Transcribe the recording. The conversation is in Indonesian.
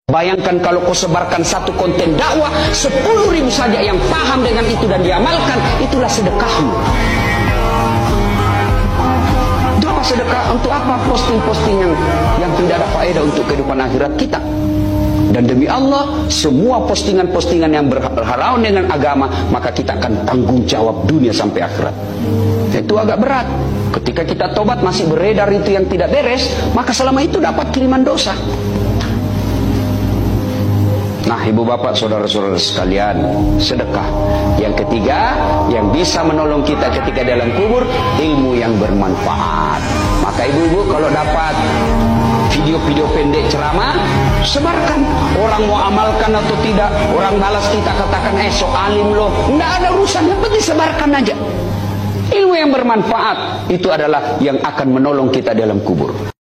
Bayangkan kalau kau sebarkan satu konten dakwah, 10.000 saja yang paham dengan itu dan diamalkan, itulah sedekahmu. Itu apa sedekah? Untuk apa posting-posting yang tidak ada faedah untuk kehidupan akhirat kita? Dan demi Allah, semua postingan-postingan yang berhalangan dengan agama, maka kita akan tanggung jawab dunia sampai akhirat. Itu agak berat. Ketika kita tobat masih beredar itu yang tidak beres, maka selama itu dapat kiriman dosa. Nah, ibu bapak, saudara-saudara sekalian, sedekah. Yang ketiga, yang bisa menolong kita ketika dalam kubur, ilmu yang bermanfaat. Maka ibu-ibu kalau dapat video-video pendek ceramah, sebarkan. Orang mau amalkan atau tidak, orang balas kita katakan, so alim loh. Nggak ada urusan, yang penting sebarkan aja. Ilmu yang bermanfaat, itu adalah yang akan menolong kita dalam kubur.